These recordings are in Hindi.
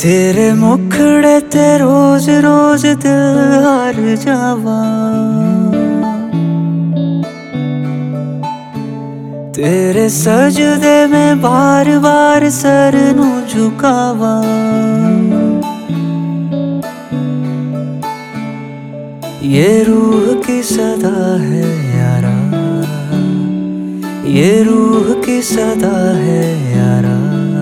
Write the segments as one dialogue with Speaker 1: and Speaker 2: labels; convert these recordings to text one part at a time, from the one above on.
Speaker 1: तेरे मुखड़े ते रोज रोज दिल हार जावा, तेरे सजदे में बार बार सर नू झुकावा। ये रूह की सदा है यारा, ये रूह की सदा है यारा।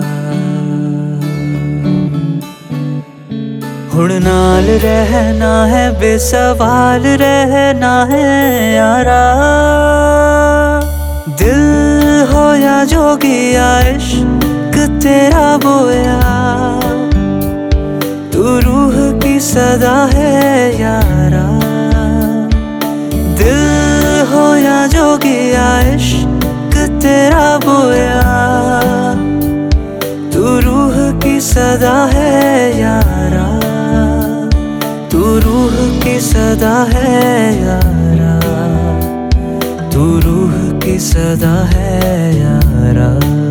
Speaker 1: हुण नाल रहना है, बेसवाल रहना है यारा। दिल हो या जोगिया, इश्क तेरा बोया, तू रूह की सदा है यारा। दिल हो या जोगिया, इश्क तेरा बोया, तू रूह की सदा है यारा। तू रूह की सदा है यारा, तू रूह की सदा है यारा।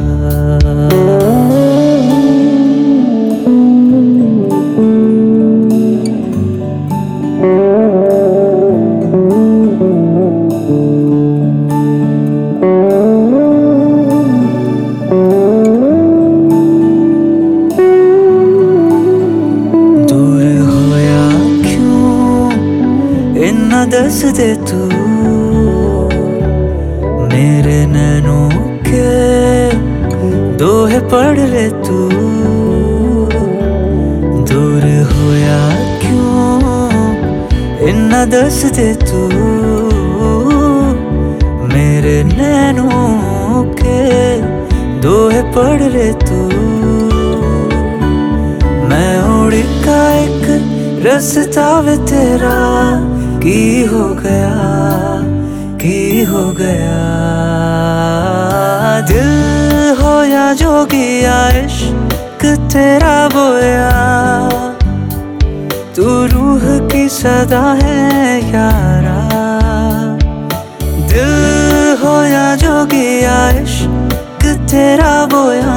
Speaker 1: दस दे तू मेरे नैनों के दोहे पढ़ ले तू। दूर होया क्यों इन्ना दस दे तू मेरे नैनों के दोहे पढ़ ले तू। मैं उड़का एक रस्ता वे तेरा की हो गया, की हो गया। दिल हो या जोगिया, इश्क तेरा बोया, तू रूह की सदा है यारा। दिल हो या जोगिया, इश्क तेरा बोया,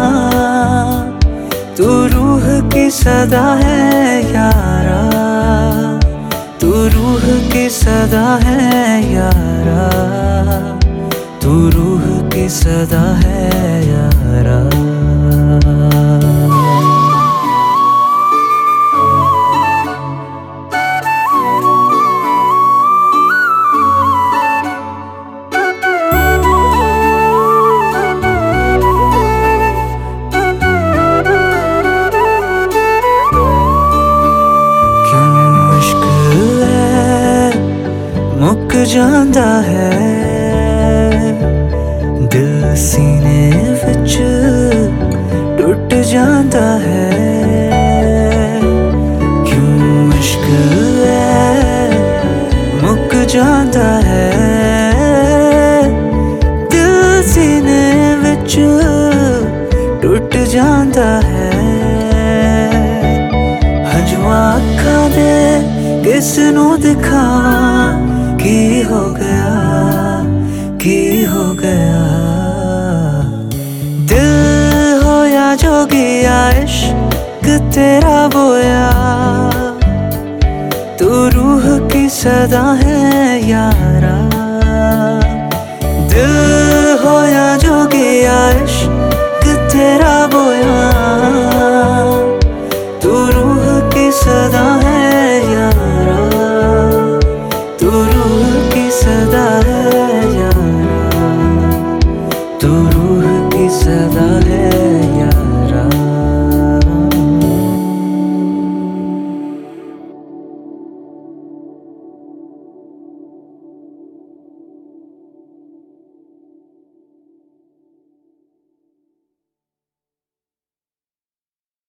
Speaker 1: तू रूह की सदा है यारा। तू रूह की सदा है यारा, तू रूह की सदा है यारा। मुक जांदा है दिल सीने विच टुट जांदा है। क्यों इश्क है मुक जांदा है दिल सीने विच टुट जांदा है। हजवा अखां दे किस नू दिखावां, की हो गया, की हो गया। दिल हो या जोगिया, इश्क तेरा बोया, तू रूह की सदा है यारा। दिल हो या जोगिया, इश्क तेरा बोया, तू रूह की सदा है यारा। तू रूह की सदा है यारा, तू रूह की सदा है यारा।